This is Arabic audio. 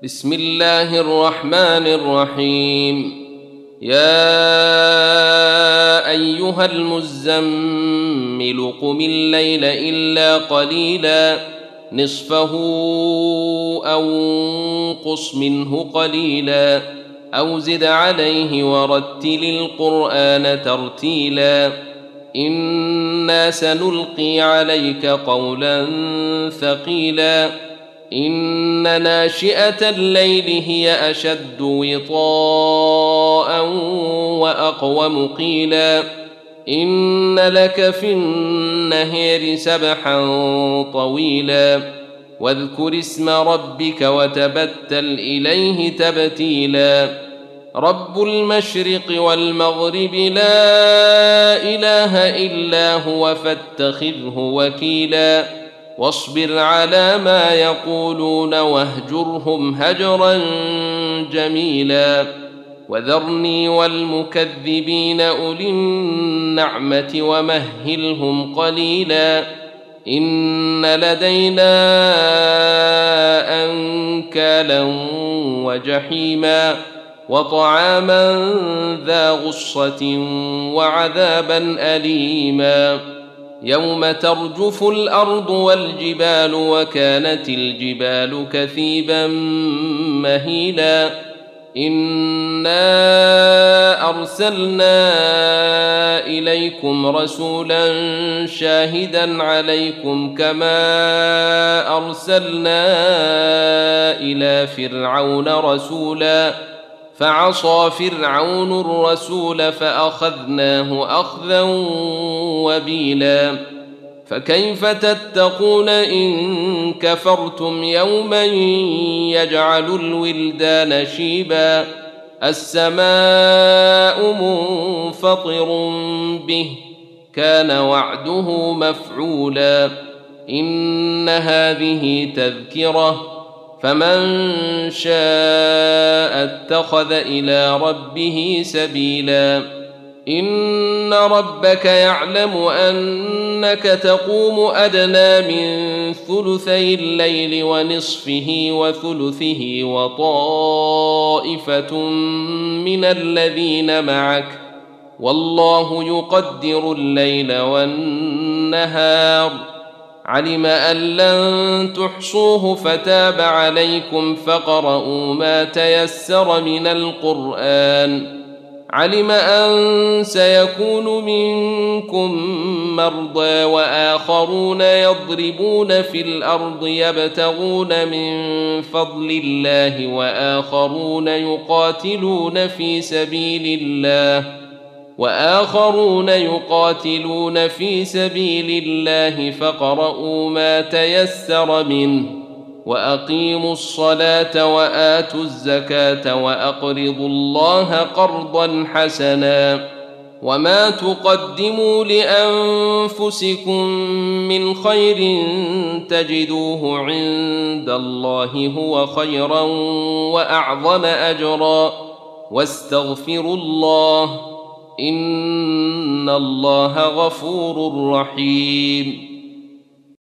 بسم الله الرحمن الرحيم. يا أيها المزمل قم الليل إلا قليلا نصفه أو انقص منه قليلا أو زد عليه ورتل القرآن ترتيلا إنا سنلقي عليك قولا ثقيلا إن ناشئة الليل هي أشد وطاء وأقوم قيلا إن لك في النهار سبحا طويلا واذكر اسم ربك وتبتل إليه تبتيلا رب المشرق والمغرب لا إله إلا هو فاتخذه وكيلا واصبر على ما يقولون واهجرهم هجرا جميلا وذرني والمكذبين أولي النعمة ومهلهم قليلا إن لدينا أنكالا وجحيما وطعاما ذا غصة وعذابا أليما يوم ترجف الأرض والجبال وكانت الجبال كثيبا مهيلا إنا أرسلنا إليكم رسولا شاهدا عليكم كما أرسلنا إلى فرعون رسولا فعصى فرعون الرسول فأخذناه أخذا وبيلا فكيف تتقون إن كفرتم يوما يجعل الولدان شيبا السماء منفطر به كان وعده مفعولا إن هذه تذكرة فمن شاء اتخذ إلى ربه سبيلا إن ربك يعلم أنك تقوم أدنى من ثلثي الليل ونصفه وثلثه وطائفة من الذين معك والله يقدر الليل والنهار علم أن لن تحصوه فتاب عليكم فاقرؤوا ما تيسر من القرآن علم أن سيكون منكم مرضى وآخرون يضربون في الأرض يبتغون من فضل الله وآخرون يقاتلون في سبيل الله فاقرؤوا ما تيسر منه وأقيموا الصلاة وآتوا الزكاة وأقرضوا الله قرضا حسنا وما تقدموا لأنفسكم من خير تجدوه عند الله هو خيرا وأعظم أجرا واستغفروا الله إن الله غفور رحيم